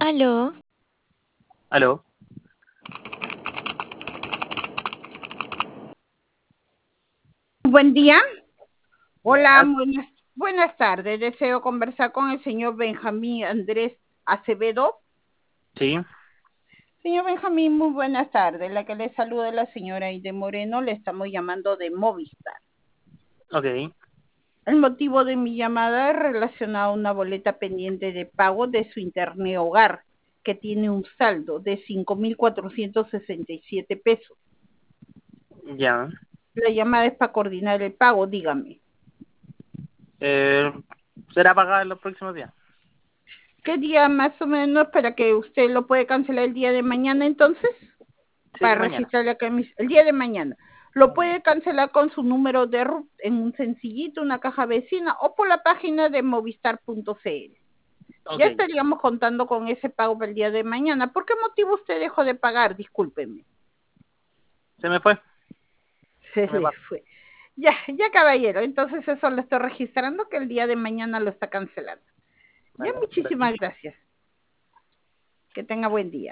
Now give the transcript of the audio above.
Aló, Aló, Buen día. Hola, días. buenas tardes. Deseo conversar con el señor Benjamín Andrés Acevedo. Sí, Señor Benjamín, muy buenas tardes. La que le saluda es la señora Aide Moreno. Le estamos llamando de Movistar. ok, El motivo de mi llamada es relacionado a una boleta pendiente de pago de su internet hogar, que tiene un saldo de 5.467 pesos. ya. La llamada es para coordinar el pago, dígame. Eh, ¿Será pagada en los próximos días? ¿Qué día más o menos para que usted lo puede cancelar el día de mañana entonces? Sí, Para mañana. registrarle acá el día de mañana. Lo Mañana. puede cancelar con su número de RUT en un sencillito, una caja vecina o por la página de movistar.cl. Ok, Ya estaríamos contando con ese pago para el día de mañana. ¿Por qué motivo usted dejó de pagar? Discúlpeme. se me fue, Se se me le pasó. fue. Ya, ya caballero. Entonces eso lo estoy registrando que el día de mañana lo está cancelando. Ya, Vale, gracias. muchísimas gracias. Que tenga buen día.